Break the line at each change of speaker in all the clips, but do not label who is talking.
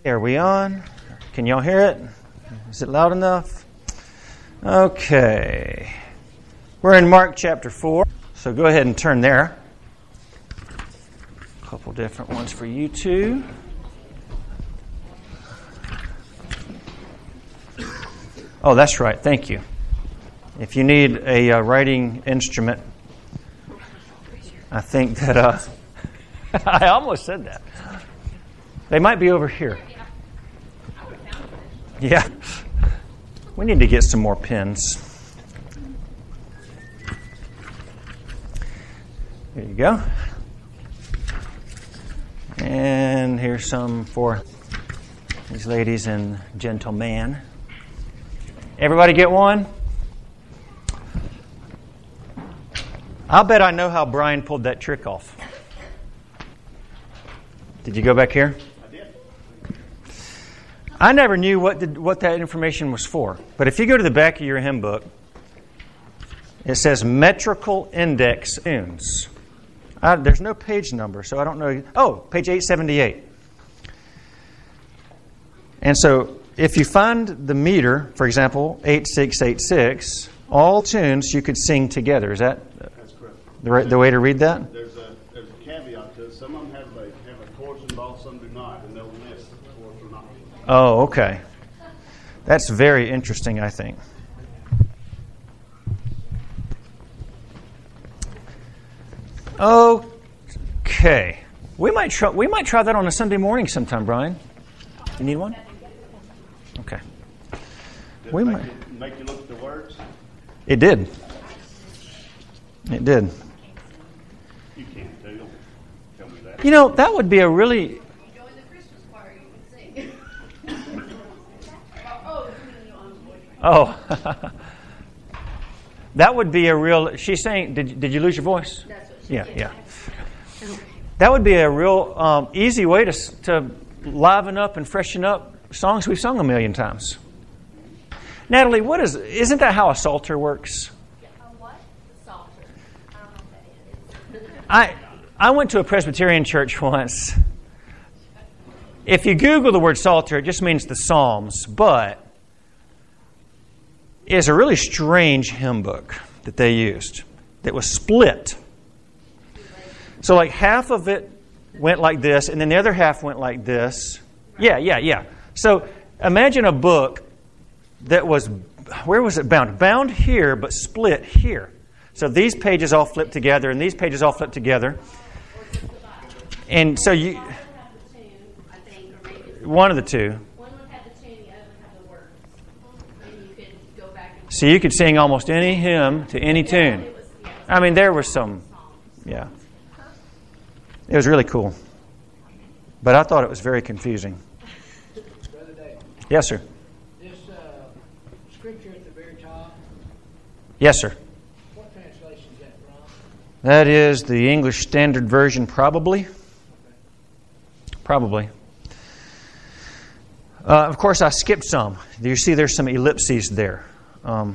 Are we on? Can y'all hear it? Is it loud enough? Okay. We're in Mark chapter 4, so go ahead and turn there. A couple different ones for you too. Oh, that's right. Thank you. If you need a writing instrument, I think that I almost said that. They might be over here. Yeah. We need to get some more pens. Here you go. And here's some for these ladies and gentlemen. Everybody get one? I'll bet I know how Brian pulled that trick off. Did you go back here?
I did.
I never knew what that information was for. But if you go to the back of your hymn book, it says metrical index tunes. There's no page number, so I don't know. Oh, page 878. And so if you find the meter, for example, 8686, all tunes you could sing together. Is that
That's correct.
the way to read that?
There's a caveat to it. Some of them have a chorus involved, some do not, and they'll list chorus or not.
Oh, okay. That's very interesting, I think. Okay. We might try that on a Sunday morning sometime, Brian. You need one? Okay. We might.
Make you look at the words?
It did. It did.
You can't tell me that.
You know, that would be a really...
Join the Christmas choir, you can sing.
Oh. That would be a real... She's saying, did you lose your voice?
That's what she
Yeah,
said.
yeah. That would be a real easy way to liven up and freshen up songs we've sung a million times. Natalie, isn't that how a psalter works?
What? Psalter. I don't know what that is.
I went to a Presbyterian church once. If you Google the word psalter, it just means the Psalms, but it's a really strange hymn book that they used that was split. So like half of it went like this, and then the other half went like this. Yeah. So imagine a book that was, where was it bound? Bound here, but split here. So these pages all flip together, and these pages all flip together. And so you... One of the two.
One would have the tune, the other would have the words. And you could go back and...
So you could sing almost any hymn to any tune. I mean, there was some... Yeah. It was really cool. But I thought it was very confusing.
Brother Dave.
Yes, sir.
This scripture at the very top,
Yes, sir.
what translation is that from?
That is the English Standard Version, probably. Probably. Of course, I skipped some. You see there's some ellipses there.
Have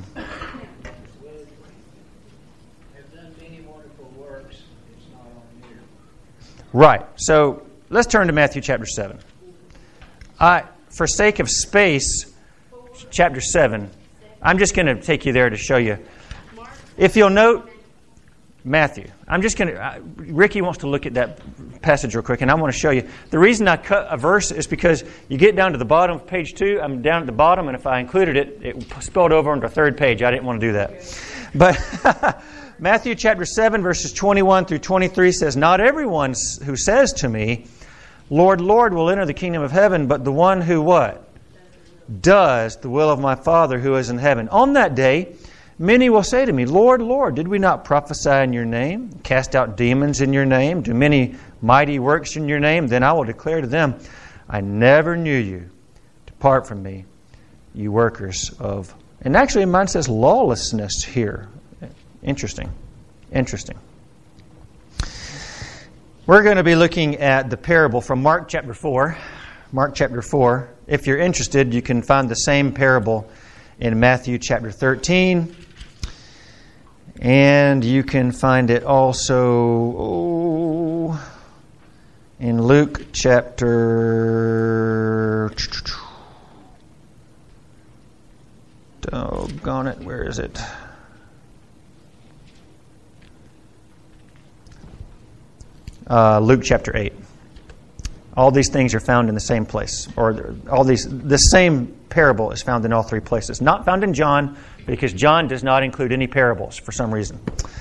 done many wonderful works. It's not on here.
Right. So let's turn to Matthew chapter 7. For sake of space, chapter 7, I'm just going to take you there to show you. If you'll note, Matthew. I'm just going to... Ricky wants to look at that passage real quick, and I want to show you. The reason I cut a verse is because you get down to the bottom of page 2. I'm down at the bottom, and if I included it, it spilled over onto the third page. I didn't want to do that. But Matthew chapter 7, verses 21 through 23 says, "Not everyone who says to me, 'Lord, Lord,' will enter the kingdom of heaven, but the one who" what? "Does the will of my Father who is in heaven. On that day, many will say to me, 'Lord, Lord, did we not prophesy in your name, cast out demons in your name, do many mighty works in your name?' Then I will declare to them, 'I never knew you. Depart from me, you workers of..." And actually mine says lawlessness here. Interesting. We're going to be looking at the parable from Mark chapter 4. Mark chapter 4. If you're interested, you can find the same parable in Matthew chapter 13. And you can find it also in Luke chapter here. Doggone it, where is it? Luke chapter 8. All these things are found in the same place, or the same parable is found in all three places. Not found in John, because John does not include any parables for some reason.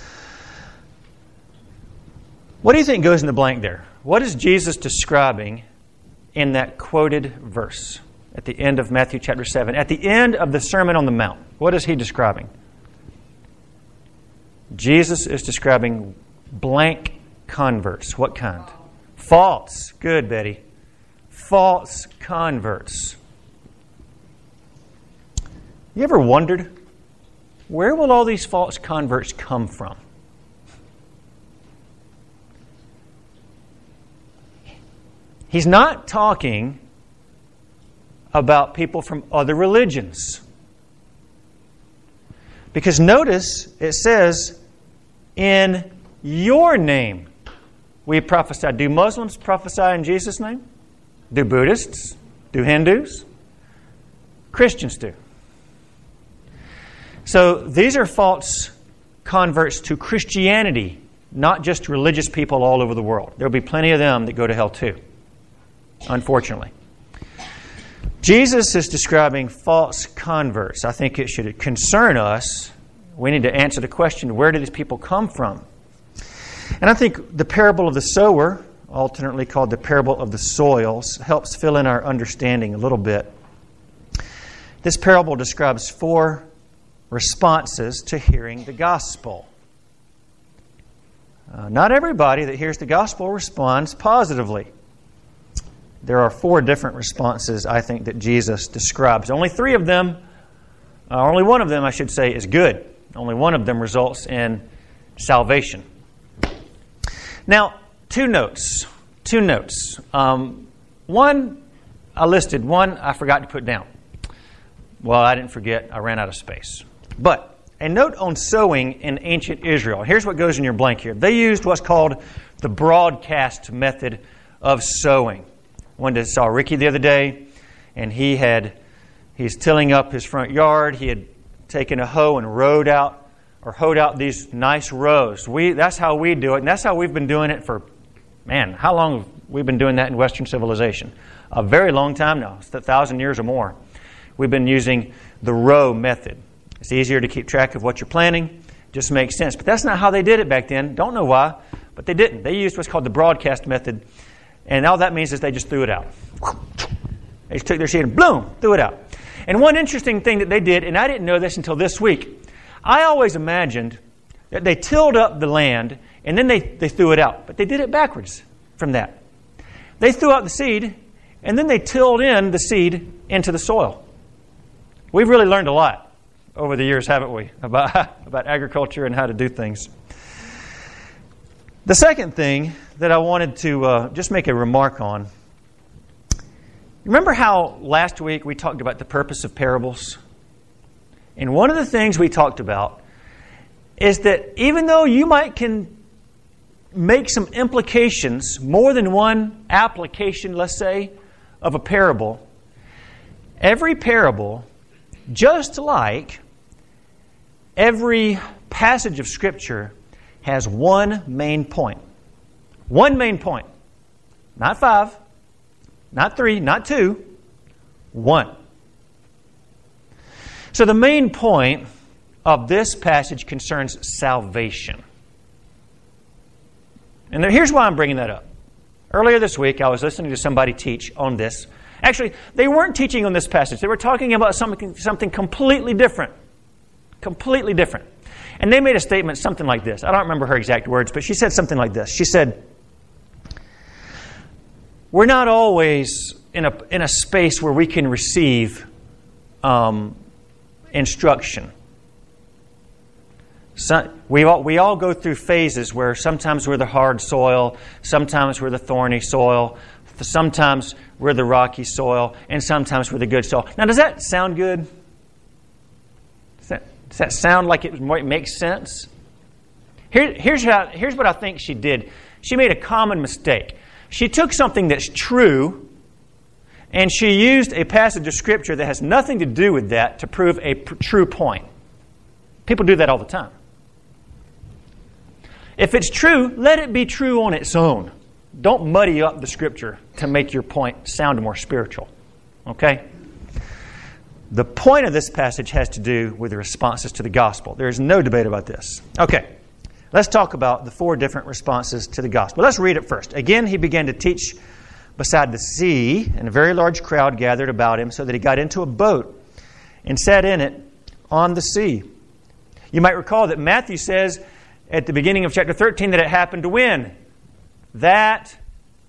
What do you think goes in the blank there? What is Jesus describing in that quoted verse at the end of Matthew chapter 7? At the end of the Sermon on the Mount, what is he describing? Jesus is describing blank converts. What kind? False. Good, Betty. False converts. You ever wondered, where will all these false converts come from? He's not talking about people from other religions. Because notice it says, in your name we prophesy. Do Muslims prophesy in Jesus' name? Do Buddhists? Do Hindus? Christians do. So these are false converts to Christianity, not just religious people all over the world. There will be plenty of them that go to hell too, unfortunately. Jesus is describing false converts. I think it should concern us. We need to answer the question, where do these people come from? And I think the parable of the sower, alternately called the parable of the soils, helps fill in our understanding a little bit. This parable describes 4 responses to hearing the gospel. Not everybody that hears the gospel responds positively. There are 4 different responses, I think, that Jesus describes. Only 3 of them, only one of them, I should say, is good. Only one of them results in salvation. Now, 2 notes. 2 notes. One I listed, one I forgot to put down. Well, I didn't forget. I ran out of space. But a note on sowing in ancient Israel. Here's what goes in your blank here. They used what's called the broadcast method of sowing. One that saw Ricky the other day, and he's tilling up his front yard. He had taken a hoe and hoed out these nice rows. That's how we do it, and that's how we've been doing it for, how long have we been doing that in Western civilization? A very long time now. It's 1,000 years or more. We've been using the row method. It's easier to keep track of what you're planting. Just makes sense. But that's not how they did it back then. Don't know why, but they didn't. They used what's called the broadcast method, and all that means is they just threw it out. They just took their seed and boom, threw it out. And one interesting thing that they did, and I didn't know this until this week, I always imagined that they tilled up the land and then they threw it out. But they did it backwards from that. They threw out the seed and then they tilled in the seed into the soil. We've really learned a lot over the years, haven't we, about agriculture and how to do things. The second thing that I wanted to just make a remark on, remember how last week we talked about the purpose of parables? And one of the things we talked about is that even though you can make some implications, more than one application, let's say, of a parable, every parable, just like every passage of Scripture, has one main point. One main point. Not 5, not 3, not 2, 1. So the main point of this passage concerns salvation. And here's why I'm bringing that up. Earlier this week, I was listening to somebody teach on this. Actually, they weren't teaching on this passage. They were talking about something completely different. Completely different. And they made a statement, something like this. I don't remember her exact words, but she said something like this. She said, we're not always in a space where we can receive instruction. We all go through phases where sometimes we're the hard soil, sometimes we're the thorny soil, sometimes we're the rocky soil, and sometimes we're the good soil. Now, does that sound good? Does that sound like it makes sense? Here's what I think she did. She made a common mistake. She took something that's true, And she used a passage of Scripture that has nothing to do with that to prove a true point. People do that all the time. If it's true, let it be true on its own. Don't muddy up the Scripture to make your point sound more spiritual. Okay? The point of this passage has to do with the responses to the gospel. There is no debate about this. Okay, let's talk about the 4 different responses to the gospel. Let's read it first. Again, he began to teach beside the sea, and a very large crowd gathered about him, so that he got into a boat and sat in it on the sea. You might recall that Matthew says at the beginning of chapter 13 that it happened to when? That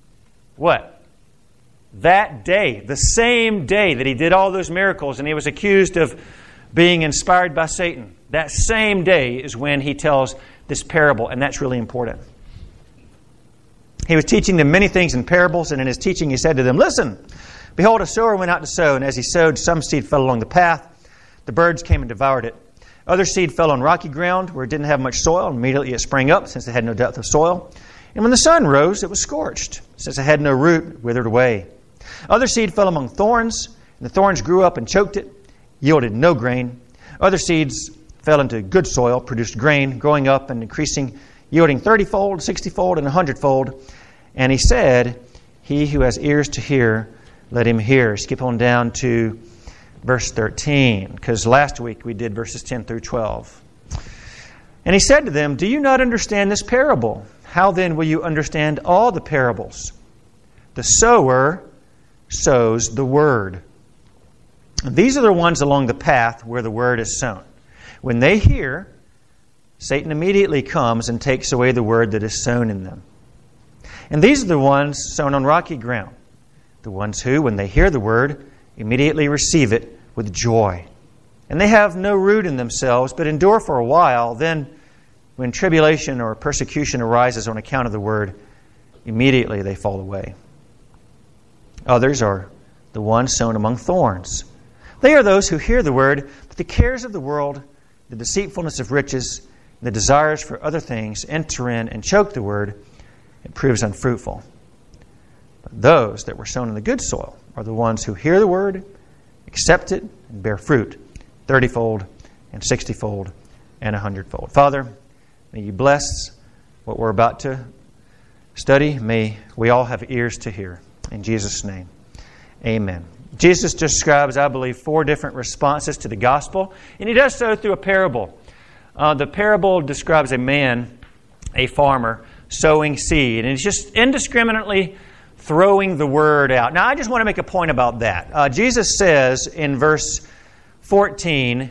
day, the same day that he did all those miracles and he was accused of being inspired by Satan. That same day is when he tells this parable, and that's really important. He was teaching them many things in parables, and in his teaching he said to them, "Listen, behold, a sower went out to sow, and as he sowed, some seed fell along the path. The birds came and devoured it. Other seed fell on rocky ground where it didn't have much soil, and immediately it sprang up, since it had no depth of soil. And when the sun rose, it was scorched, since it had no root, it withered away. Other seed fell among thorns, and the thorns grew up and choked it, yielded no grain. Other seeds fell into good soil, produced grain, growing up and increasing, yielding 30-fold, 60-fold, and 100-fold. And he said, he who has ears to hear, let him hear." Skip on down to verse 13, because last week we did verses 10 through 12. "And he said to them, 'Do you not understand this parable? How then will you understand all the parables? The sower sows the word. These are the ones along the path where the word is sown. When they hear, Satan immediately comes and takes away the word that is sown in them. And these are the ones sown on rocky ground, the ones who, when they hear the word, immediately receive it with joy. And they have no root in themselves, but endure for a while. Then, when tribulation or persecution arises on account of the word, immediately they fall away. Others are the ones sown among thorns. They are those who hear the word, but the cares of the world, the deceitfulness of riches, and the desires for other things enter in and choke the word. It proves unfruitful. But those that were sown in the good soil are the ones who hear the word, accept it, and bear fruit, 30-fold and 60-fold and 100-fold. Father, may you bless what we're about to study. May we all have ears to hear. In Jesus' name, amen. Jesus describes, I believe, 4 different responses to the gospel, and he does so through a parable. The parable describes a man, a farmer, sowing seed, and he's just indiscriminately throwing the word out. Now, I just want to make a point about that. Jesus says in verse 14,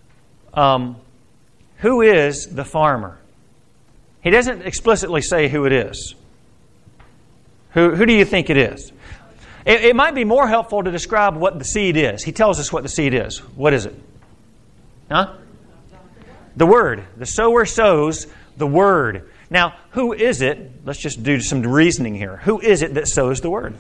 who is the farmer? He doesn't explicitly say who it is. Who do you think it is? It might be more helpful to describe what the seed is. He tells us what the seed is. What is it? Huh? The word. The sower sows the word. Now, who is it? Let's just do some reasoning here. Who is it that sows the word?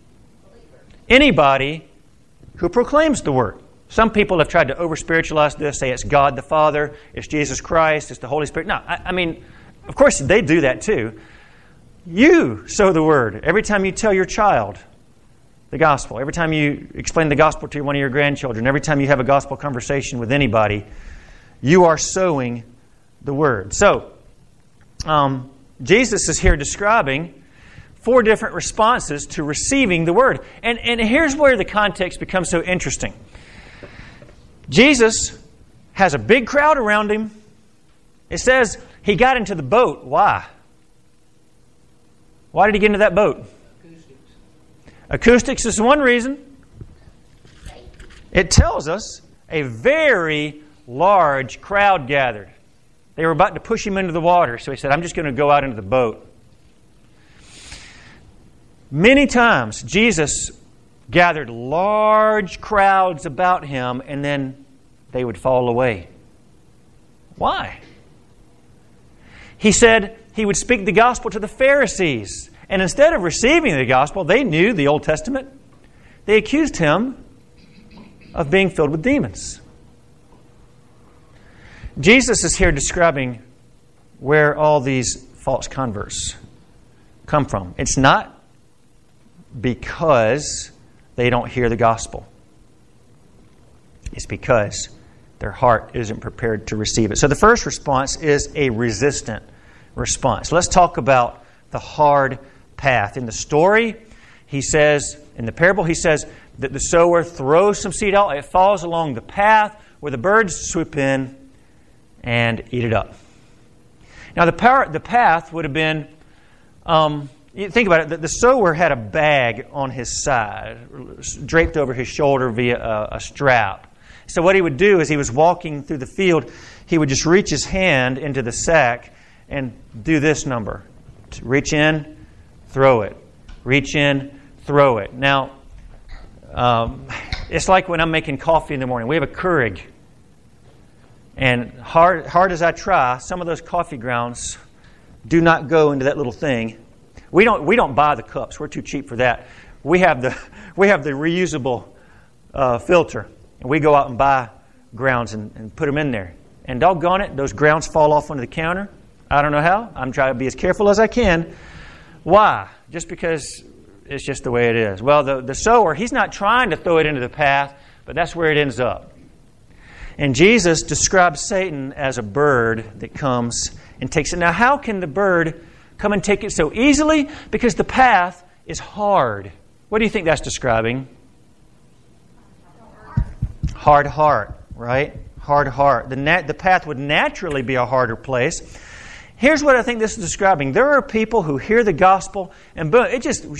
Anybody who proclaims the word. Some people have tried to over-spiritualize this, say it's God the Father, it's Jesus Christ, it's the Holy Spirit. No, I mean, of course they do that too. You sow the word every time you tell your child the gospel, every time you explain the gospel to one of your grandchildren, every time you have a gospel conversation with anybody, you are sowing the word. So, Jesus is here describing 4 different responses to receiving the word. And here's where the context becomes so interesting. Jesus has a big crowd around him. It says he got into the boat. Why? Why did he get into that boat? Acoustics is one reason. It tells us a very large crowd gathered. They were about to push him into the water, so he said, I'm just going to go out into the boat. Many times, Jesus gathered large crowds about him, and then they would fall away. Why? He said he would speak the gospel to the Pharisees. And instead of receiving the gospel, they knew the Old Testament. They accused him of being filled with demons. Jesus is here describing where all these false converts come from. It's not because they don't hear the gospel? It's because their heart isn't prepared to receive it. So the first response is a resistant response. Let's talk about the hard path. In the story, he says, in the parable, he says that the sower throws some seed out. It falls along the path where the birds swoop in and eat it up. Now, the path would have been, think about it, the sower had a bag on his side, draped over his shoulder via a strap. So what he would do is he was walking through the field, he would just reach his hand into the sack and do this number. Reach in, throw it. Reach in, throw it. Now, it's like when I'm making coffee in the morning. We have a Keurig. And hard as I try, some of those coffee grounds do not go into that little thing. We don't buy the cups. We're too cheap for that. We have the reusable filter. And we go out and buy grounds and put them in there. And doggone it, those grounds fall off onto the counter. I don't know how. I'm trying to be as careful as I can. Why? Just because it's just the way it is. Well, the sower, he's not trying to throw it into the path, but that's where it ends up. And Jesus describes Satan as a bird that comes and takes it. Now, how can the bird come and take it so easily? Because the path is hard. What do you think that's describing? Hard heart, right? Hard heart. The path would naturally be a harder place. Here's what I think this is describing. There are people who hear the gospel and boom, it just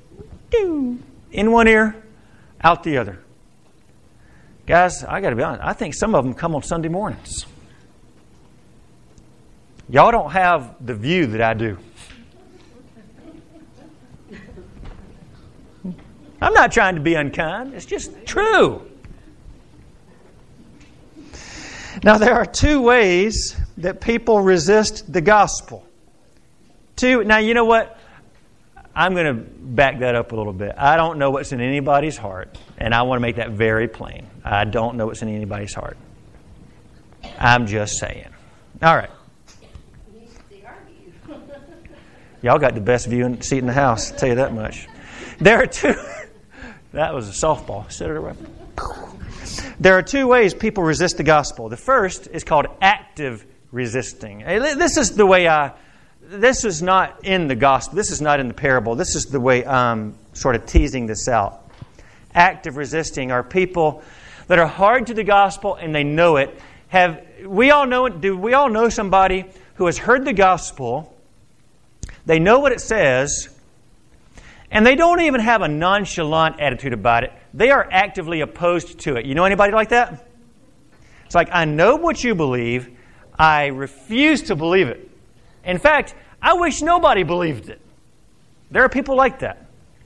in one ear, out the other. Guys, I got to be honest. I think some of them come on Sunday mornings. Y'all don't have the view that I do. I'm not trying to be unkind. It's just true. Now, there are two ways that people resist the gospel. Now, you know what? I'm going to back that up a little bit. I don't know what's in anybody's heart, and I want to make that very plain. I don't know what's in anybody's heart. I'm just saying. All right. Y'all got the best seat in the house, I'll tell you that much. There are two. That was a softball. Set it around. There are two ways people resist the gospel. The first is called active resisting. This is the way this is not in the gospel. This is not in the parable. This is the way I'm sort of teasing this out. Active resisting are people that are hard to the gospel and they know it. We all know it? Do we all know somebody who has heard the gospel? They know what it says, and they don't even have a nonchalant attitude about it. They are actively opposed to it. You know anybody like that? It's like, I know what you believe. I refuse to believe it. In fact, I wish nobody believed it. There are people like that.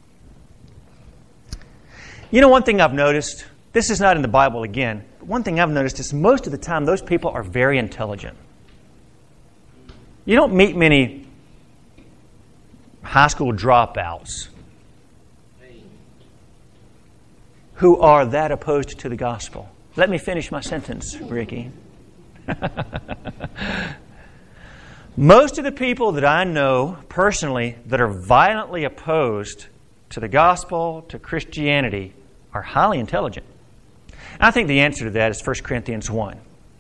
You know, one thing I've noticed, this is not in the Bible again, but one thing I've noticed is most of the time those people are very intelligent. You don't meet many high school dropouts who are that opposed to the gospel. Let me finish my sentence, Ricky. Most of the people that I know personally that are violently opposed to the gospel, to Christianity, are highly intelligent. And I think the answer to that is 1 Corinthians 1.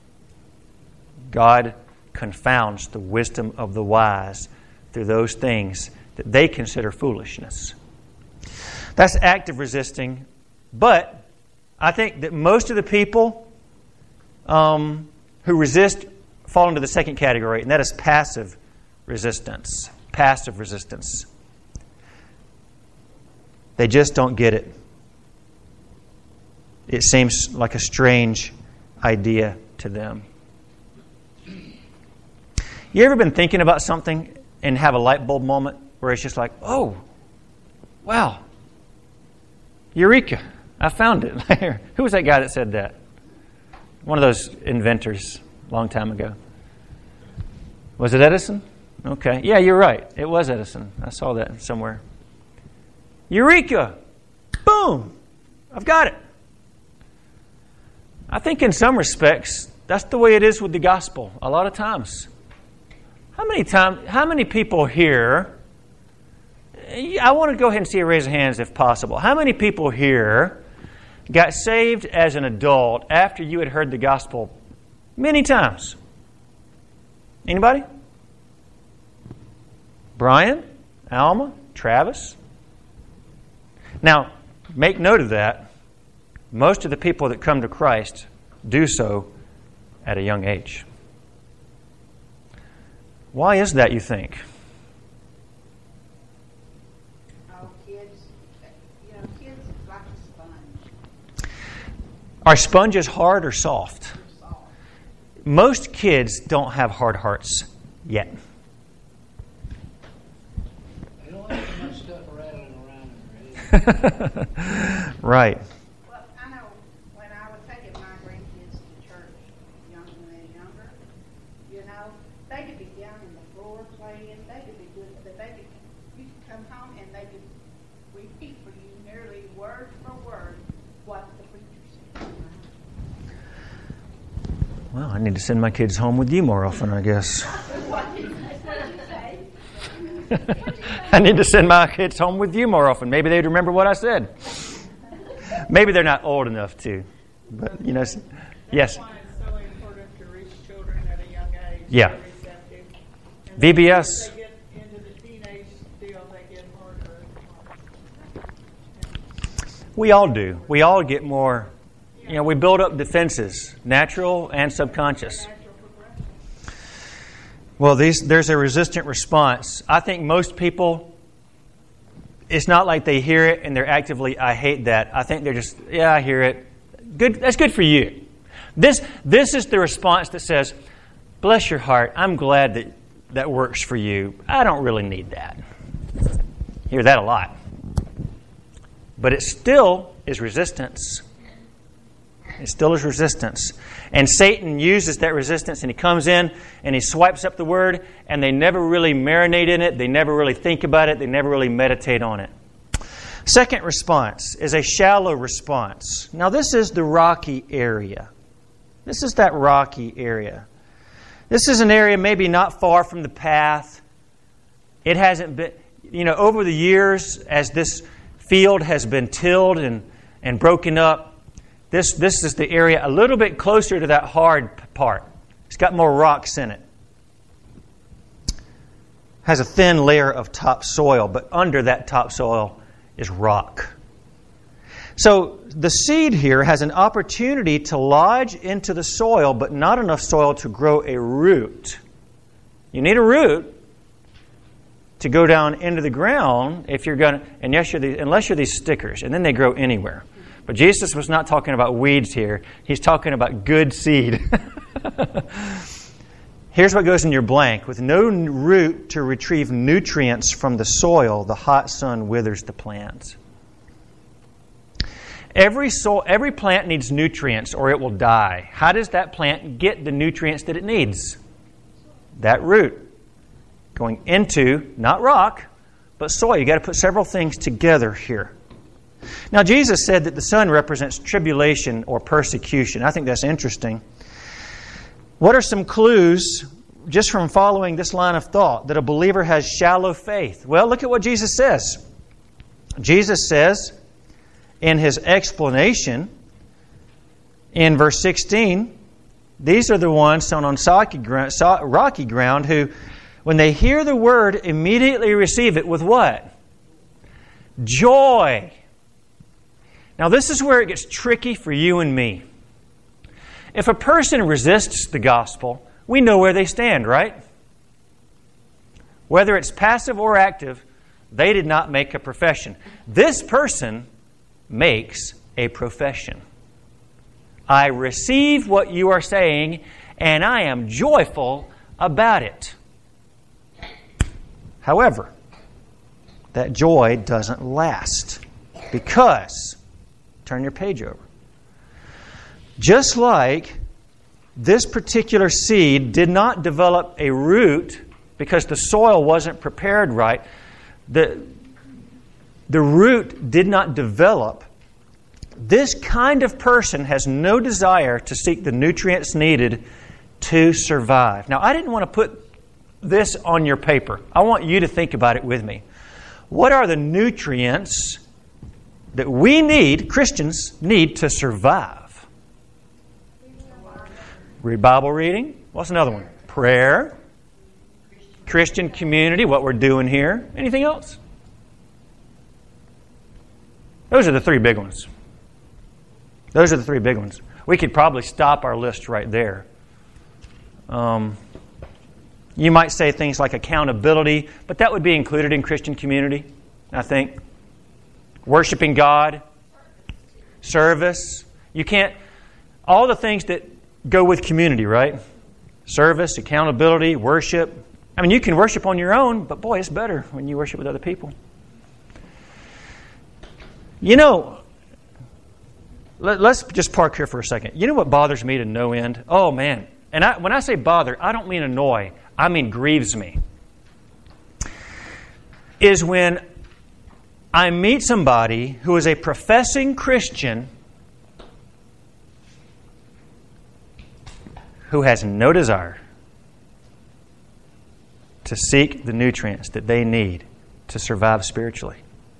God confounds the wisdom of the wise through those things that they consider foolishness. That's active resisting. But I think that most of the people who resist fall into the second category, and that is passive resistance. Passive resistance. They just don't get it. It seems like a strange idea to them. You ever been thinking about something and have a light bulb moment where it's just like, oh, wow, eureka, I found it. Who was that guy that said that? One of those inventors a long time ago. Was it Edison? Okay. Yeah, you're right. It was Edison. I saw that somewhere. Eureka! Boom! I've got it. I think in some respects, that's the way it is with the gospel a lot of times. How many people here, I want to go ahead and see a raise of hands if possible. How many people here got saved as an adult after you had heard the gospel many times? Anybody? Brian? Alma? Travis? Now, make note of that. Most of the people that come to Christ do so at a young age. Why is that, you think?
Kids like a sponge.
Are sponges hard or soft? Most kids don't have hard hearts yet.
They don't have too much stuff rattling around in their head.
Right.
Well, I know when I was taking my grandkids to church, when they were younger, they could be down on the floor playing, they could be good, but you could come home and they could repeat for you nearly word for word what the preacher said.
Well, I need to send my kids home with you more often, I guess.
What did you say?
I need to send my kids home with you more often. Maybe they'd remember what I said. Maybe they're not old enough to. But, yes.
That's why it's so important to reach children at a young age.
Yeah.
They're receptive. And then
VBS.
As they get into the teenage deal, they get harder and harder.
We all do. We all get more, we build up defenses, natural and subconscious.
Natural progression.
Well, there's a resistant response. I think most people, it's not like they hear it and they're actively, I hate that. I think they're just, yeah, I hear it. Good. That's good for you. This is the response that says, bless your heart, I'm glad that works for you. I don't really need that. Hear that a lot. But it still is resistance. It still is resistance. And Satan uses that resistance, and he comes in and he swipes up the word, and they never really marinate in it. They never really think about it. They never really meditate on it. Second response is a shallow response. Now, this is the rocky area. This is that rocky area. This is an area maybe not far from the path. It hasn't been, over the years, as this field has been tilled and broken up, this is the area a little bit closer to that hard part. It's got more rocks in it. Has a thin layer of topsoil, but under that topsoil is rock. So the seed here has an opportunity to lodge into the soil, but not enough soil to grow a root. You need a root to go down into the ground if you're going to, unless you're these stickers, and then they grow anywhere. But Jesus was not talking about weeds here. He's talking about good seed. Here's what goes in your blank. With no root to retrieve nutrients from the soil, the hot sun withers the plants. Every plant needs nutrients or it will die. How does that plant get the nutrients that it needs? That root. Going into, not rock, but soil. You've got to put several things together here. Now, Jesus said that the sun represents tribulation or persecution. I think that's interesting. What are some clues, just from following this line of thought, that a believer has shallow faith? Well, look at what Jesus says. Jesus says in his explanation in verse 16, these are the ones sown on rocky ground who, when they hear the word, immediately receive it with what? Joy. Now, this is where it gets tricky for you and me. If a person resists the gospel, we know where they stand, right? Whether it's passive or active, they did not make a profession. This person makes a profession. I receive what you are saying, and I am joyful about it. However, that joy doesn't last because, turn your page over. Just like this particular seed did not develop a root because the soil wasn't prepared right, the root did not develop. This kind of person has no desire to seek the nutrients needed to survive. Now, I didn't want to put this on your paper. I want you to think about it with me. what are the nutrients that we need, Christians need, to survive? Read Bible reading. What's another one? Prayer. Christian community, what we're doing here. Anything else? Those are the three big ones. Those are the three big ones. We could probably stop our list right there. You might say things like accountability, but that would be included in Christian community, I think. Worshiping God, service. You can't, all the things that go with community, right? Service, accountability, worship. I mean, you can worship on your own, but boy, it's better when you worship with other people. You know, let's just park here for a second. You know what bothers me to no end? Oh, man. And when I say bother, I don't mean annoy. I mean grieves me. Is when I meet somebody who is a professing Christian who has no desire to seek the nutrients that they need to survive spiritually.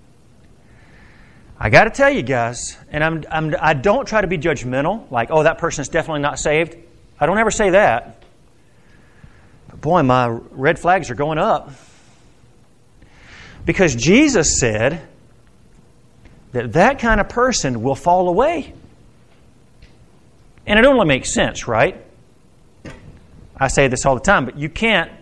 I got to tell you guys, and I don't try to be judgmental, like, oh, that person's definitely not saved. I don't ever say that. But boy, my red flags are going up. Because Jesus said that kind of person will fall away. And it only makes sense, right? I say this all the time, but you can't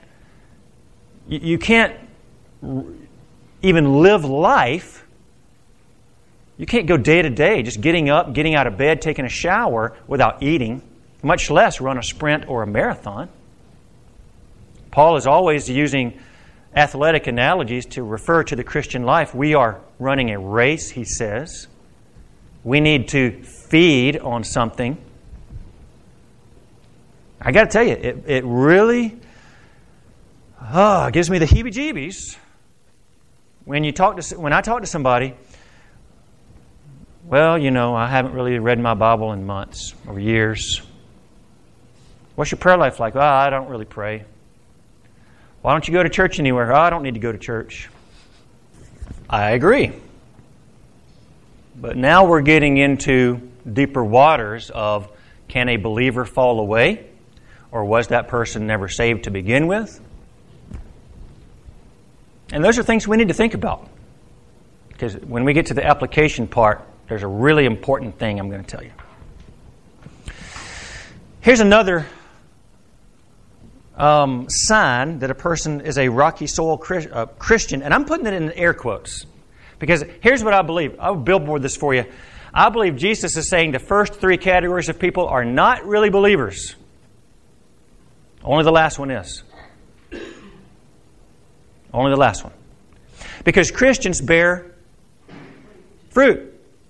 even live life. You can't go day to day just getting up, getting out of bed, taking a shower without eating, much less run a sprint or a marathon. Paul is always using athletic analogies to refer to the Christian life. We are running a race, he says. We need to feed on something. I got to tell you, it really gives me the heebie-jeebies when I talk to somebody. Well, you know, I haven't really read my Bible in months or years. What's your prayer life like? Well, I don't really pray. Why don't you go to church anywhere? Oh, I don't need to go to church. I agree. But now we're getting into deeper waters of, can a believer fall away? Or was that person never saved to begin with? And those are things we need to think about. Because when we get to the application part, there's a really important thing I'm going to tell you. Here's another sign that a person is a rocky soil Christian, and I'm putting it in air quotes. Because here's what I believe. I'll billboard this for you. I believe Jesus is saying the first three categories of people are not really believers. Only the last one is. Only the last one. Because Christians bear fruit.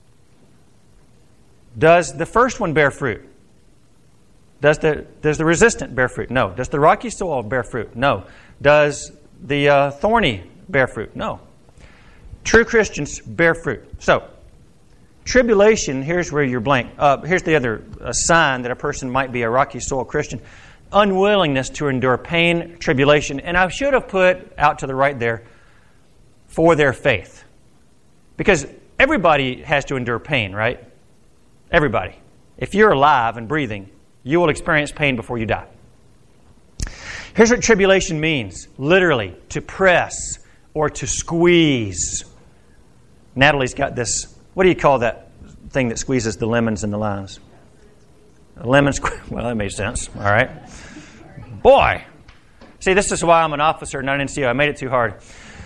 Does the first one bear fruit? Does the resistant bear fruit? No. Does the rocky soil bear fruit? No. Does the thorny bear fruit? No. True Christians bear fruit. So, tribulation, here's where you're blank. Here's the other sign that a person might be a rocky soil Christian. Unwillingness to endure pain, tribulation. And I should have put out to the right there, for their faith. Because everybody has to endure pain, right? Everybody. If you're alive and breathing, you will experience pain before you die. Here's what tribulation means. Literally, to press or to squeeze. Natalie's got this, what do you call that thing that squeezes the lemons and the limes? A lemon squeeze. Well, that made sense. All right. Boy. See, this is why I'm an officer, not an NCO. I made it too hard.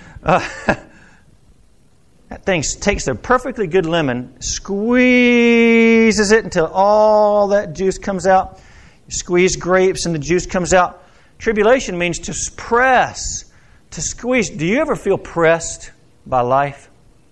That thing takes a perfectly good lemon, squeezes it until all that juice comes out. You squeeze grapes and the juice comes out. Tribulation means to press, to squeeze. Do you ever feel pressed by life?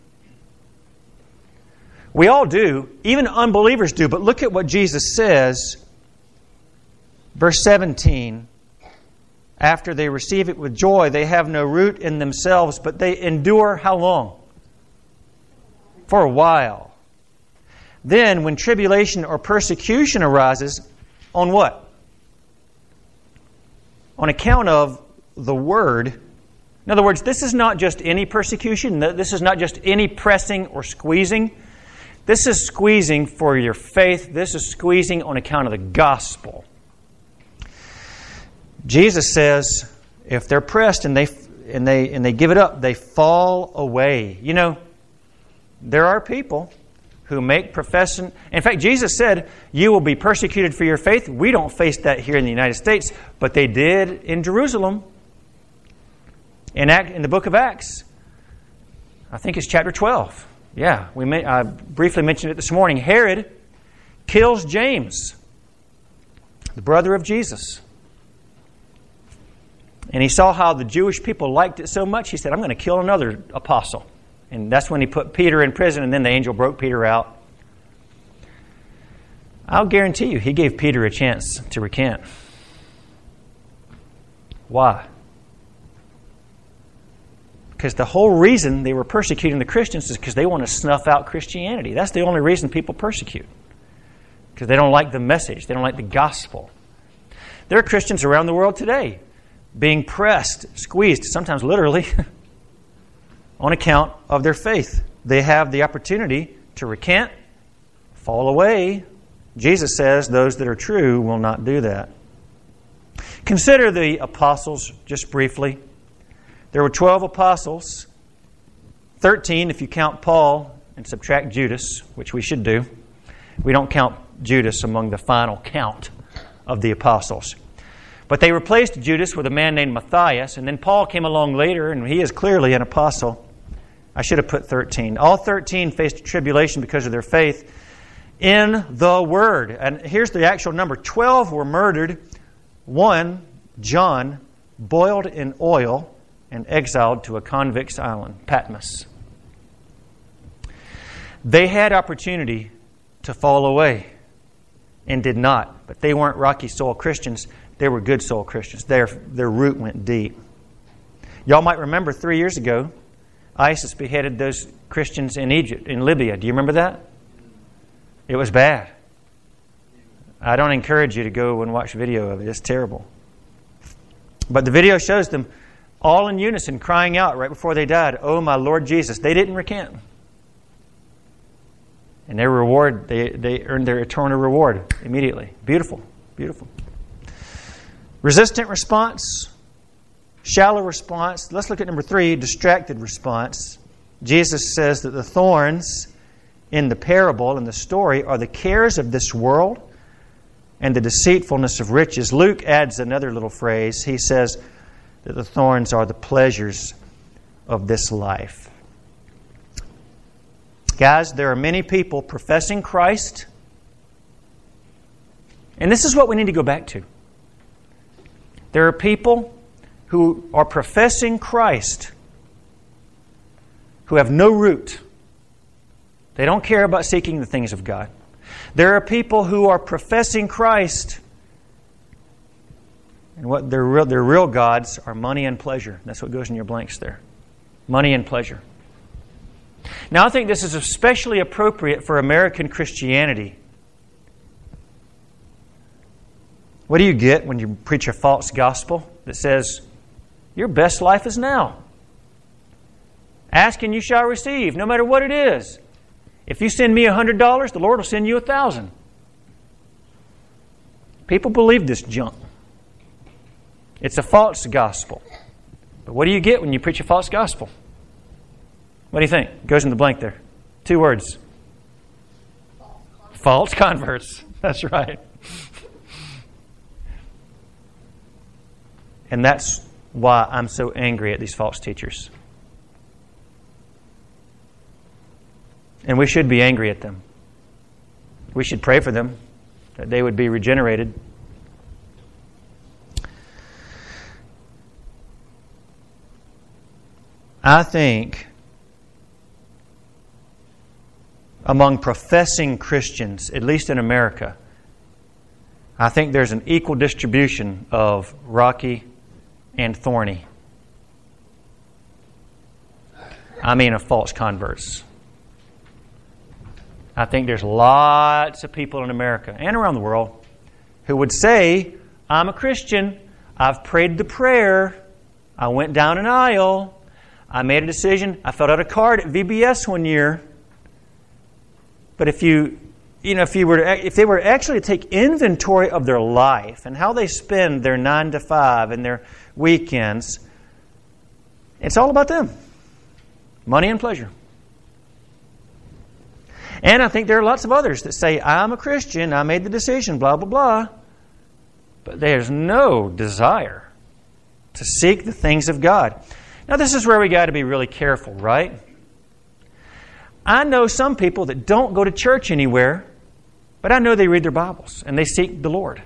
We all do. Even unbelievers do. But look at what Jesus says. Verse 17. After they receive it with joy, they have no root in themselves, but they endure how long? For a while. Then, when tribulation or persecution arises, on what? On account of the word, In other words, this is not just any persecution. This is not just any pressing or squeezing. This is squeezing for your faith. This is squeezing on account of the gospel. Jesus says, if they're pressed and they give it up, they fall away. You know, there are people who make profession. In fact, Jesus said, you will be persecuted for your faith. We don't face that here in the United States, but they did in Jerusalem. In the book of Acts, I think it's chapter 12. Yeah, I briefly mentioned it this morning. Herod kills James, the brother of Jesus. And he saw how the Jewish people liked it so much, he said, I'm going to kill another apostle. And that's when he put Peter in prison, and then the angel broke Peter out. I'll guarantee you, he gave Peter a chance to recant. Why? Because the whole reason they were persecuting the Christians is because they want to snuff out Christianity. That's the only reason people persecute. Because they don't like the message. They don't like the gospel. There are Christians around the world today being pressed, squeezed, sometimes literally, on account of their faith. They have the opportunity to recant, fall away. Jesus says those that are true will not do that. Consider the apostles just briefly. There were 12 apostles, 13 if you count Paul and subtract Judas, which we should do. We don't count Judas among the final count of the apostles. But they replaced Judas with a man named Matthias, and then Paul came along later, and he is clearly an apostle. I should have put 13. All 13 faced tribulation because of their faith in the Word. And here's the actual number. 12 were murdered. 1, John, boiled in oil and exiled to a convict's island, Patmos. They had opportunity to fall away and did not. But they weren't rocky soul Christians. They were good soul Christians. Their root went deep. Y'all might remember 3 years ago, ISIS beheaded those Christians in Egypt, in Libya. Do you remember that? It was bad. I don't encourage you to go and watch video of it. It's terrible. But the video shows them all in unison crying out right before they died, "Oh, my Lord Jesus." They didn't recant. And their reward, they earned their eternal reward immediately. Beautiful. Beautiful. Resistant response, shallow response. Let's look at number 3, distracted response. Jesus says that the thorns in the parable, in the story, are the cares of this world and the deceitfulness of riches. Luke adds another little phrase. He says that the thorns are the pleasures of this life. Guys, there are many people professing Christ, and this is what we need to go back to. There are people who are professing Christ who have no root. They don't care about seeking the things of God. There are people who are professing Christ, and what their real gods are money and pleasure. That's what goes in your blanks there. Money and pleasure. Now, I think this is especially appropriate for American Christianity. What do you get when you preach a false gospel that says, your best life is now? Ask and you shall receive, no matter what it is. If you send me $100, the Lord will send you 1,000. People believe this junk. It's a false gospel. But what do you get when you preach a false gospel? What do you think? It goes in the blank there. 2 words. False converts. That's right. And that's why I'm so angry at these false teachers. And we should be angry at them. We should pray for them, that they would be regenerated. I think among professing Christians, at least in America, I think there's an equal distribution of rocky and thorny. I mean of false converts. I think there's lots of people in America and around the world who would say, I'm a Christian, I've prayed the prayer, I went down an aisle. I made a decision. I filled out a card at VBS one year. But if they were to actually take inventory of their life and how they spend their 9 to 5 and their weekends, it's all about them. Money and pleasure. And I think there are lots of others that say, I'm a Christian, I made the decision, blah, blah, blah. But there's no desire to seek the things of God. Now, this is where we got to be really careful, right? I know some people that don't go to church anywhere, but I know they read their Bibles and they seek the Lord.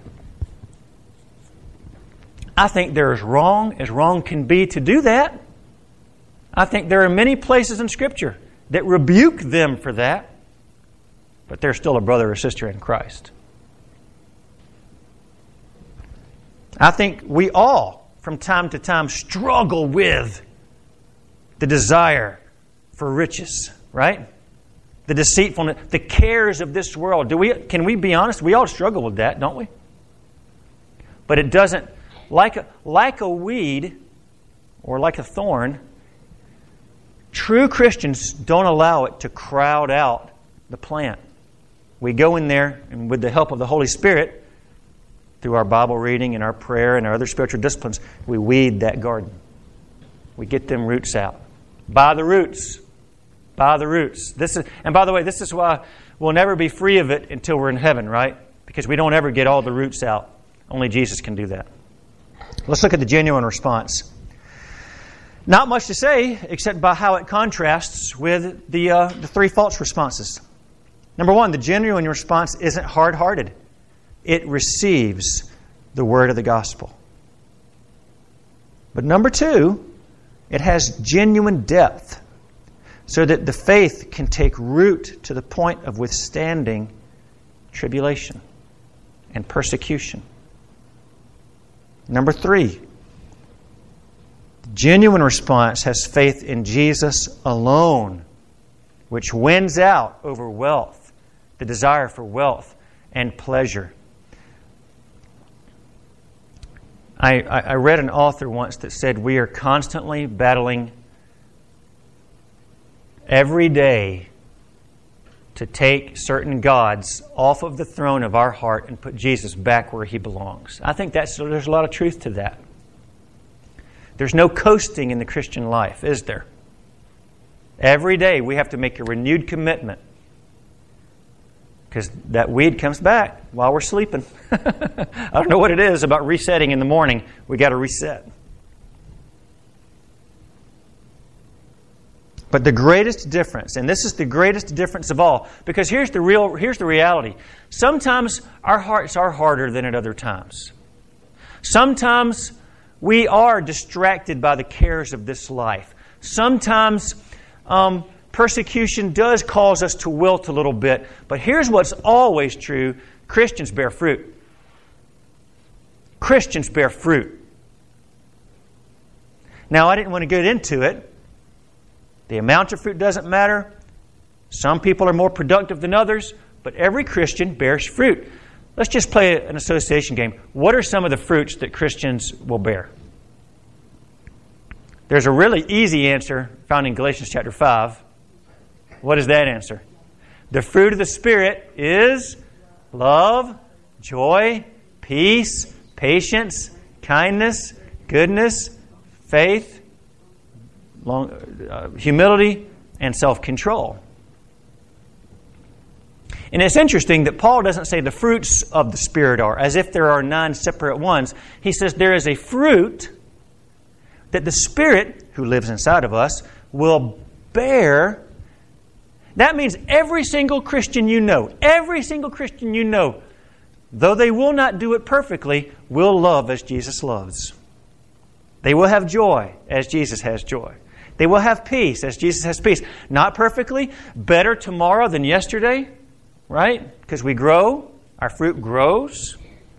I think they're as wrong can be to do that. I think there are many places in Scripture that rebuke them for that, but they're still a brother or sister in Christ. I think we all, from time to time, struggle with the desire for riches, right? The deceitfulness, the cares of this world. Can we be honest? We all struggle with that, don't we? But it doesn't, like a weed or like a thorn, true Christians don't allow it to crowd out the plant. We go in there, and with the help of the Holy Spirit, through our Bible reading and our prayer and our other spiritual disciplines, we weed that garden. We get them roots out. By the roots. By the roots. And by the way, this is why we'll never be free of it until we're in heaven, right? Because we don't ever get all the roots out. Only Jesus can do that. Let's look at the genuine response. Not much to say, except by how it contrasts with the 3 false responses. Number 1, the genuine response isn't hard-hearted. It receives the word of the gospel. But number 2, it has genuine depth, so that the faith can take root to the point of withstanding tribulation and persecution. Number 3, the genuine response has faith in Jesus alone, which wins out over wealth, the desire for wealth and pleasure. I read an author once that said we are constantly battling every day to take certain gods off of the throne of our heart and put Jesus back where He belongs. I think there's a lot of truth to that. There's no coasting in the Christian life, is there? Every day we have to make a renewed commitment, because that weed comes back while we're sleeping. I don't know what it is about resetting in the morning. We got to reset. But the greatest difference, and this is the greatest difference of all, because here's the reality. Sometimes our hearts are harder than at other times. Sometimes we are distracted by the cares of this life. Sometimes persecution does cause us to wilt a little bit. But here's what's always true. Christians bear fruit. Christians bear fruit. Now, I didn't want to get into it. The amount of fruit doesn't matter. Some people are more productive than others, but every Christian bears fruit. Let's just play an association game. What are some of the fruits that Christians will bear? There's a really easy answer found in Galatians chapter 5. What is that answer? The fruit of the Spirit is love, joy, peace, patience, kindness, goodness, faith, humility, and self-control. And it's interesting that Paul doesn't say the fruits of the Spirit are, as if there are 9 separate ones. He says there is a fruit that the Spirit, who lives inside of us, will bear. That means every single Christian you know, though they will not do it perfectly, will love as Jesus loves. They will have joy as Jesus has joy. They will have peace as Jesus has peace. Not perfectly, better tomorrow than yesterday, right? Because we grow, our fruit grows.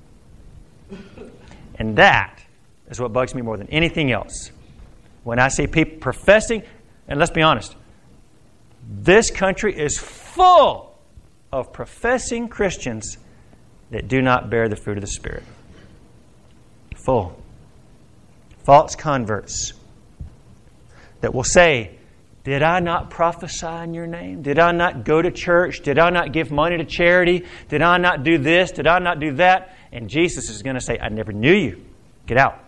And that is what bugs me more than anything else. When I see people professing, and let's be honest, this country is full of professing Christians that do not bear the fruit of the Spirit. Full. false converts that will say, did I not prophesy in your name? Did I not go to church? Did I not give money to charity? Did I not do this? Did I not do that? And Jesus is going to say, I never knew you. Get out.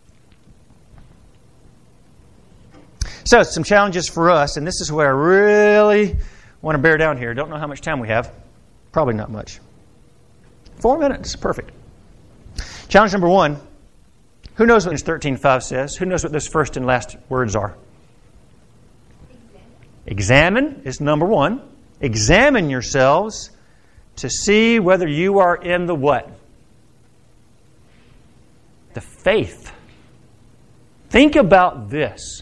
So, some challenges for us, and this is where I really want to bear down here. Don't know how much time we have. Probably not much. 4 minutes. Perfect. Challenge number 1. Who knows what this 13:5 says? Who knows what those first and last words are? Examine is number 1. Examine yourselves to see whether you are in the what? The faith. Think about this.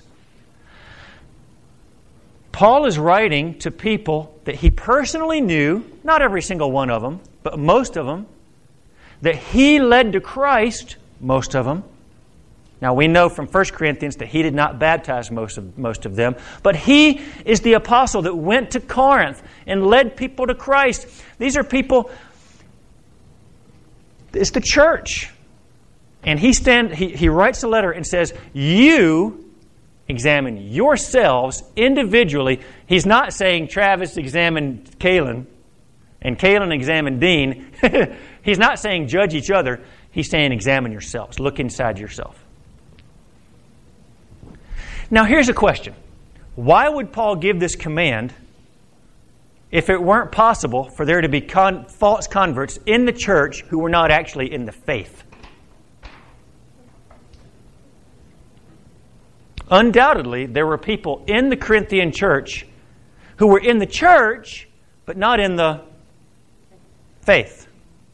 Paul is writing to people that he personally knew, not every single one of them, but most of them, that he led to Christ, most of them. Now we know from 1 Corinthians that he did not baptize most of them, but he is the apostle that went to Corinth and led people to Christ. These are people, it's the church. And he writes a letter and says, you examine yourselves individually. He's not saying Travis examined Kalen and Kalen examined Dean. He's not saying judge each other. He's saying examine yourselves. Look inside yourself. Now here's a question. Why would Paul give this command if it weren't possible for there to be false converts in the church who were not actually in the faith? Undoubtedly, there were people in the Corinthian church who were in the church, but not in the faith.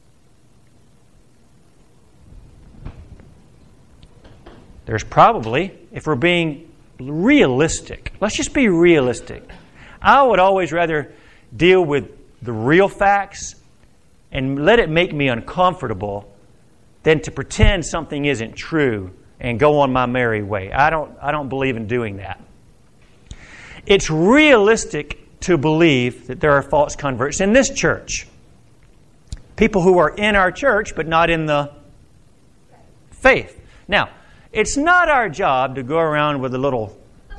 There's probably, if we're being realistic, let's just be realistic. I would always rather deal with the real facts and let it make me uncomfortable than to pretend something isn't true and go on my merry way. I don't believe in doing that. It's realistic to believe that there are false converts in this church. People who are in our church but not in the faith. Now, it's not our job to go around with a little,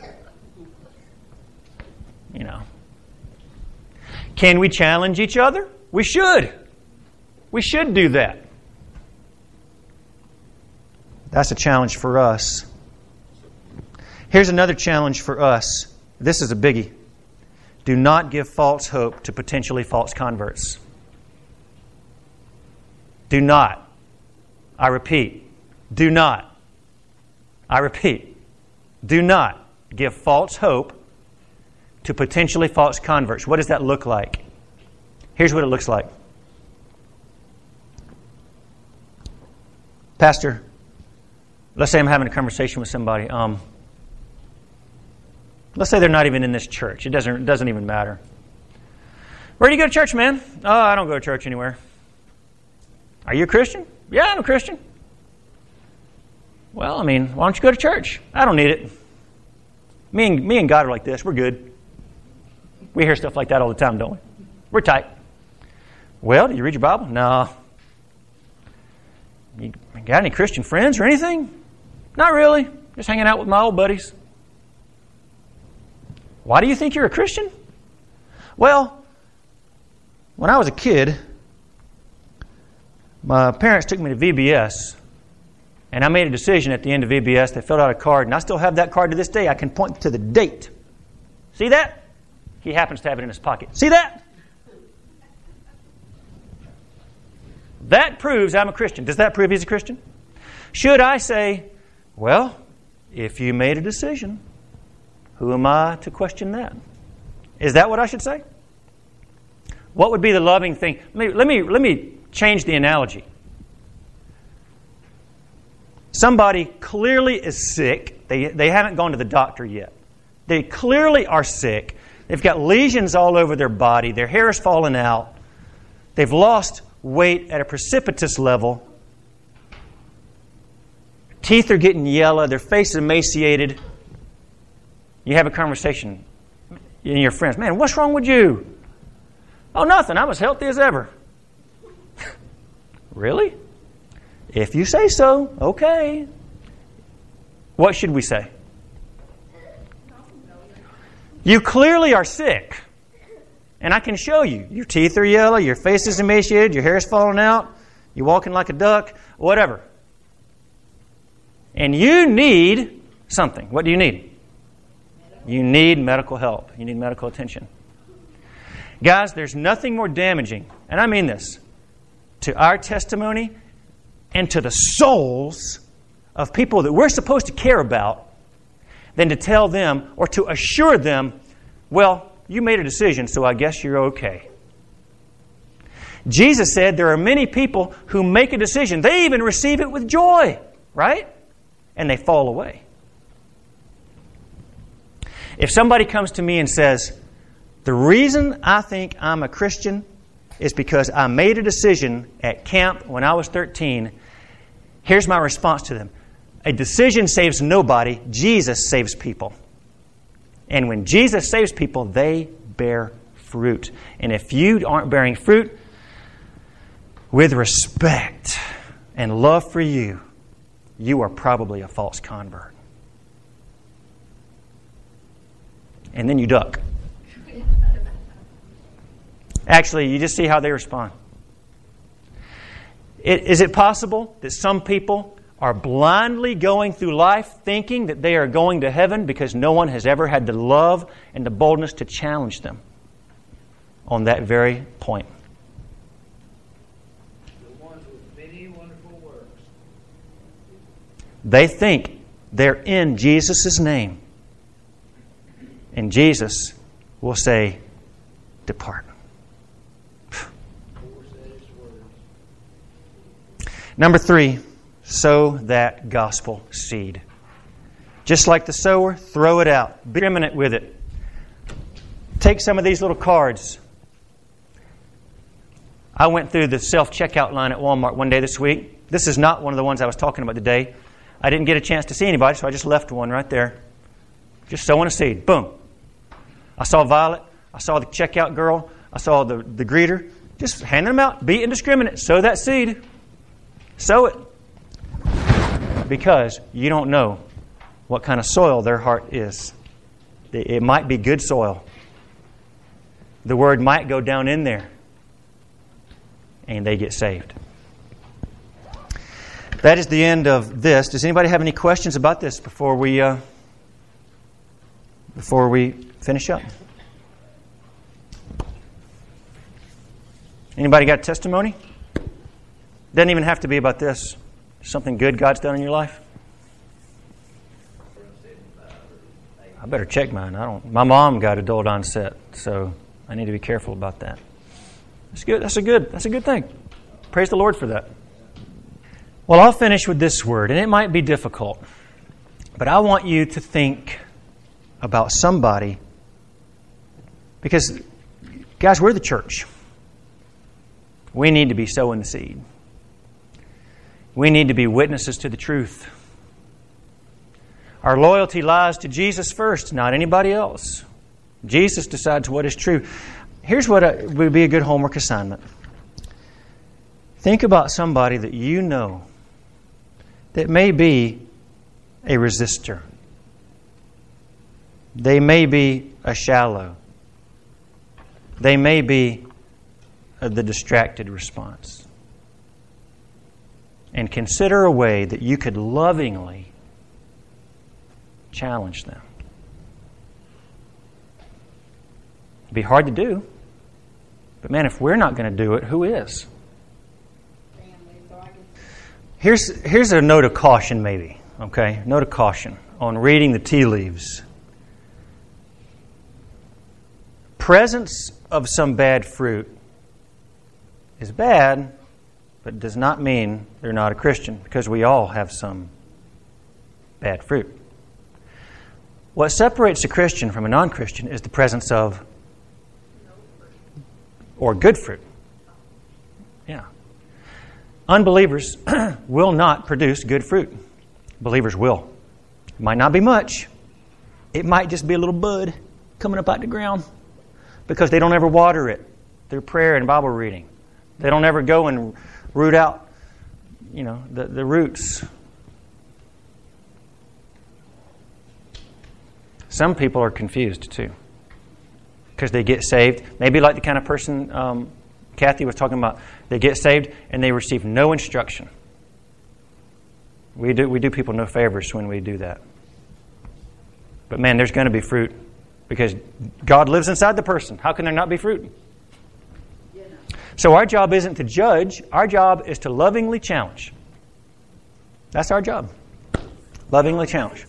Can we challenge each other? We should. We should do that. That's a challenge for us. Here's another challenge for us. This is a biggie. Do not give false hope to potentially false converts. Do not. I repeat. Do not. I repeat. Do not give false hope to potentially false converts. What does that look like? Here's what it looks like. Pastor, let's say I'm having a conversation with somebody. Let's say they're not even in this church. It doesn't even matter. Where do you go to church, man? Oh, I don't go to church anywhere. Are you a Christian? Yeah, I'm a Christian. Well, why don't you go to church? I don't need it. Me and God are like this. We're good. We hear stuff like that all the time, don't we? We're tight. Well, do you read your Bible? No. You got any Christian friends or anything? Not really. Just hanging out with my old buddies. Why do you think you're a Christian? Well, when I was a kid, my parents took me to VBS, and I made a decision at the end of VBS. They filled out a card, and I still have that card to this day. I can point to the date. See that? He happens to have it in his pocket. See that? That proves I'm a Christian. Does that prove he's a Christian? Should I say, well, if you made a decision, who am I to question that? Is that what I should say? What would be the loving thing? Let me change the analogy. Somebody clearly is sick. They haven't gone to the doctor yet. They clearly are sick. They've got lesions all over their body. Their hair is falling out. They've lost weight at a precipitous level. Teeth are getting yellow. Their face is emaciated. You have a conversation and your friends, man, what's wrong with you? Oh, nothing. I'm as healthy as ever. Really? If you say so, okay. what should we say? You clearly are sick. And I can show you. Your teeth are yellow, your face is emaciated, your hair is falling out, you're walking like a duck, whatever. And you need something. What do you need? You need medical help. You need medical attention. Guys, there's nothing more damaging, and I mean this, to our testimony and to the souls of people that we're supposed to care about than to tell them or to assure them, well, you made a decision, so I guess you're okay. Jesus said there are many people who make a decision. They even receive it with joy, right? And they fall away. If somebody comes to me and says, the reason I think I'm a Christian is because I made a decision at camp when I was 13, here's my response to them. A decision saves nobody. Jesus saves people. And when Jesus saves people, they bear fruit. And if you aren't bearing fruit with respect and love for you, you are probably a false convert. And then you duck. Actually, you just see how they respond. Is it possible that some people are blindly going through life thinking that they are going to heaven because no one has ever had the love and the boldness to challenge them on that very point?
The ones with many wonderful works.
They think they're in Jesus' name. And Jesus will say, depart. Number 3, sow that gospel seed. Just like the sower, throw it out. Be imminent with it. Take some of these little cards. I went through the self-checkout line at Walmart one day this week. This is not one of the ones I was talking about today. I didn't get a chance to see anybody, so I just left one right there. Just sowing a seed. Boom. I saw Violet. I saw the checkout girl. I saw the greeter. Just handing them out. Be indiscriminate. Sow that seed. Sow it. Because you don't know what kind of soil their heart is. It might be good soil. The word might go down in there. And they get saved. That is the end of this. Does anybody have any questions about this before we finish up? Anybody got a testimony? Doesn't even have to be about this. Something good God's done in your life? I better check mine. My mom got a dual onset, so I need to be careful about that. That's good. That's a good thing. Praise the Lord for that. Well, I'll finish with this word, and it might be difficult, but I want you to think about somebody, because, guys, we're the church. We need to be sowing the seed. We need to be witnesses to the truth. Our loyalty lies to Jesus first, not anybody else. Jesus decides what is true. Here's what would be a good homework assignment. Think about somebody that you know that may be a resistor. They may be a shallow. They may be the distracted response. And consider a way that you could lovingly challenge them. It'd be hard to do. But man, if we're not going to do it, who is? Here's a note of caution maybe. Okay? Note of caution on reading the tea leaves. Presence of some bad fruit is bad, but does not mean they're not a Christian, because we all have some bad fruit. What separates a Christian from a non-Christian is the presence of or good fruit. Yeah. Unbelievers will not produce good fruit. Believers will. It might not be much. It might just be a little bud coming up out the ground because they don't ever water it through prayer and Bible reading. They don't ever go and root out, the roots. Some people are confused too. Because they get saved. Maybe like the kind of person Kathy was talking about. They get saved and they receive no instruction. We do people no favors when we do that. But man, there's going to be fruit. Because God lives inside the person. How can there not be fruit? So our job isn't to judge. Our job is to lovingly challenge. That's our job. Lovingly challenge.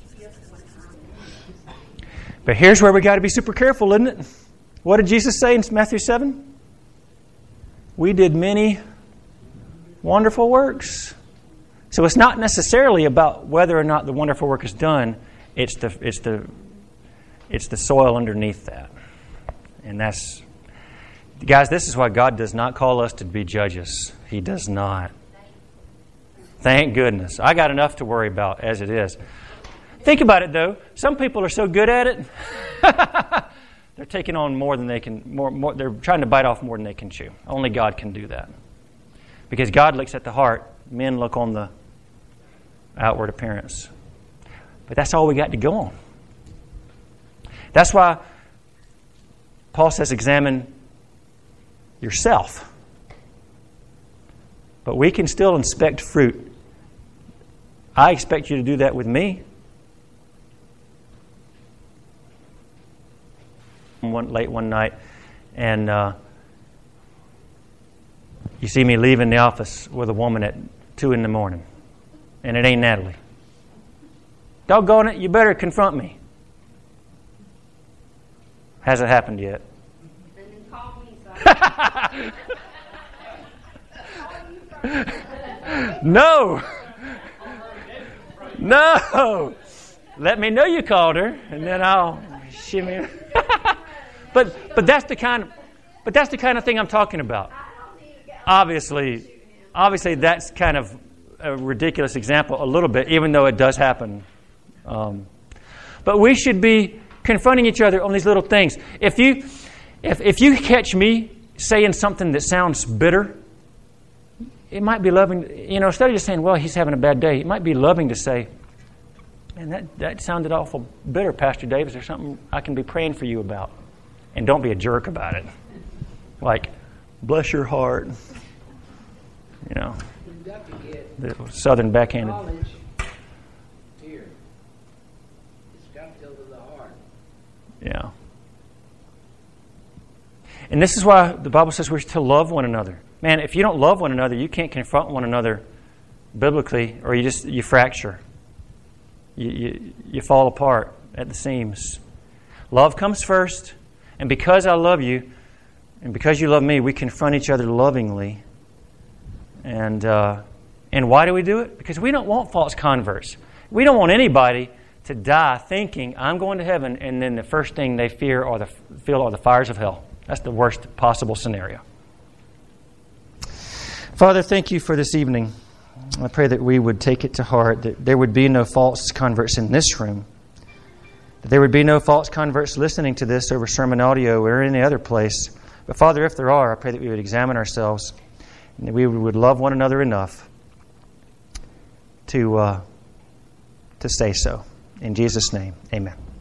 But here's where we got to be super careful, isn't it? What did Jesus say in Matthew 7? We did many wonderful works. So it's not necessarily about whether or not the wonderful work is done. It's the soil underneath that. And that's, guys, this is why God does not call us to be judges. He does not. Thank goodness. I got enough to worry about as it is. Think about it, though. Some people are so good at it. They're taking on more than they can. More, they're trying to bite off more than they can chew. Only God can do that. Because God looks at the heart. Men look on the outward appearance. But that's all we got to go on. That's why Paul says, examine yourself. But we can still inspect fruit. I expect you to do that with me. Late one night, and you see me leaving the office with a woman at 2 a.m, and it ain't Natalie. Doggone it, you better confront me. Hasn't happened yet.
And then call me.
No. No. Let me know you called her, and then I'll shimmy. But that's the kind of thing I'm talking about. Obviously that's kind of a ridiculous example a little bit, even though it does happen. But we should be confronting each other on these little things. If you catch me saying something that sounds bitter, it might be loving. Instead of just saying, "Well, he's having a bad day," it might be loving to say, "Man, that sounded awful bitter, Pastor Dave. Is there something I can be praying for you about?" And don't be a jerk about it. Like, bless your heart.
We've got to get
The southern backhanded.
knowledge here. It's got to go to the heart.
Yeah. And this is why the Bible says we're to love one another. Man, if you don't love one another, you can't confront one another biblically, or you fracture. You fall apart at the seams. Love comes first. And because I love you, and because you love me, we confront each other lovingly. And why do we do it? Because we don't want false converts. We don't want anybody to die thinking, I'm going to heaven, and then the first thing they feel are the fires of hell. That's the worst possible scenario. Father, thank you for this evening. I pray that we would take it to heart, that there would be no false converts in this room. That there would be no false converts listening to this over sermon audio or any other place. But Father, if there are, I pray that we would examine ourselves and that we would love one another enough to say so. In Jesus' name, amen.